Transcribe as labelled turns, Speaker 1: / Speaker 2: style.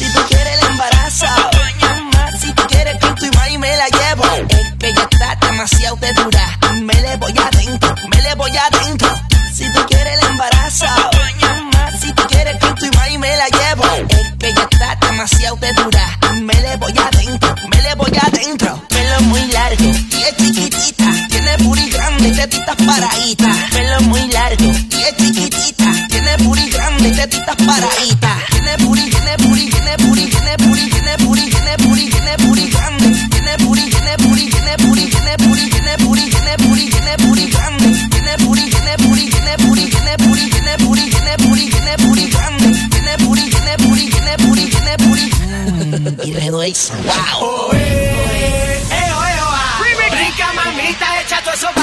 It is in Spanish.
Speaker 1: Si tú quieres la embarazo, más si tú quieres pinto y más y me la llevo. Es que ella está demasiado de dura. Me le voy adentro, me le voy adentro. Si tú quieres la embarazo, más si tú quieres pinto y más y me la llevo. Es que ella está demasiado de dura. Me le voy adentro, me le voy adentro. Pelo muy largo y es chiquitita. Tiene booty grande y tetitas paraditas. Pelo muy largo y es chiquitita. Tiene booty grande y tetitas paraditas. Tiene booty, tiene booty, tiene booty, tiene booty, tiene booty, tiene booty, tiene booty grande. Tiene booty, tiene booty, tiene booty, tiene booty, tiene booty, tiene booty, tiene booty grande. Tiene booty, tiene booty, tiene booty, tiene booty, tiene booty, tiene booty, tiene booty grande. Tiene booty, tiene booty, tiene booty, tiene booty. Y redoy. Wow.
Speaker 2: Brinca mamita, echa todo eso.